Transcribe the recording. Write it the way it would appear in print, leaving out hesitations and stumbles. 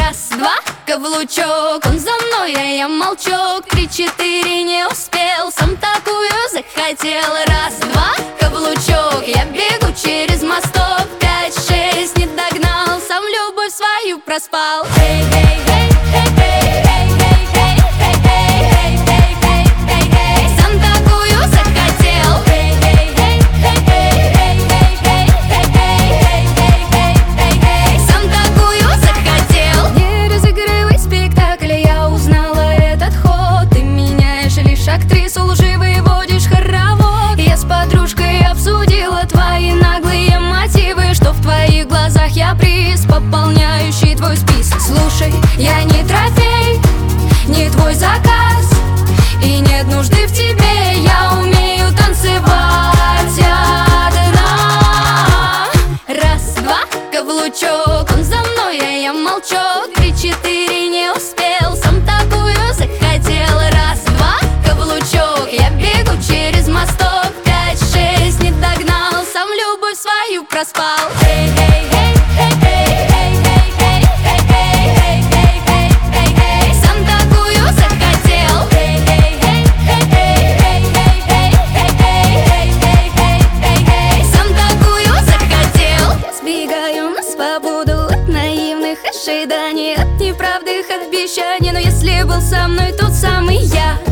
Раз, два, каблучок, он за мной, а я молчок. 3, 4, не успел, сам такую захотел. Раз, два, каблучок, я бегу через мосток. 5, 6, не догнал, сам любовь свою проспал. Эй, эй, эй, эй, эй, эй, эй, эй, эй, эй, эй, эй, эй, сам такую захотел. Эй, эй, эй, эй, эй, эй, эй, эй, эй, эй, эй, эй, сам такую захотел. Не разыгрывай спектакль, я узнала этот ход. Ты меняешь лишь актрису, лживый водишь хоровод. Я с подружкой обсудила твои наглые мотивы, что в твоих глазах я приз, пополняющий твой список. Слушай, я не трофей, не твой заказ, и нет нужды в тебе, я умею танцевать одна. Раз, два, каблучок, он за мной, а я молчок. 3, 4, не успел, сам такую захотел. Раз, два, каблучок, я бегу через мосток. 5, 6, не догнал, сам любовь свою проспал. Эй, эй, эй, эй, эй, эй, эй, эй, эй, эй, эй, эй, эй, сам такую захотел. Эй, эй, эй, эй, эй, эй, эй, эй, эй, эй, эй, сам такую захотел. Я сбегаю на свободу от наивных ожиданий, от неправдых обещаний. Но если был со мной тот самый я,